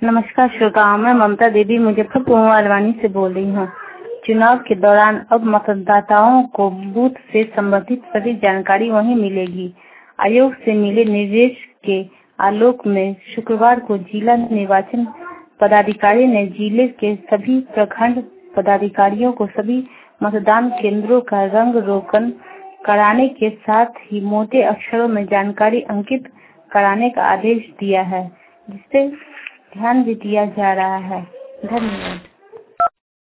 नमस्कार श्रोताओं, मैं ममता देवी मुजफ्फरपुर अलवानी से बोल रही हूँ। चुनाव के दौरान अब मतदाताओं को बूथ से संबंधित सभी जानकारी वहीं मिलेगी। आयोग से मिले निर्देश के आलोक में शुक्रवार को जिला निर्वाचन पदाधिकारी ने जिले के सभी प्रखंड पदाधिकारियों को सभी मतदान केंद्रों का रंग रोगन कराने के साथ ही मोटे अक्षरों में जानकारी अंकित कराने का आदेश दिया है, जिससे ध्यान भी दिया जा रहा है। धन्यवाद।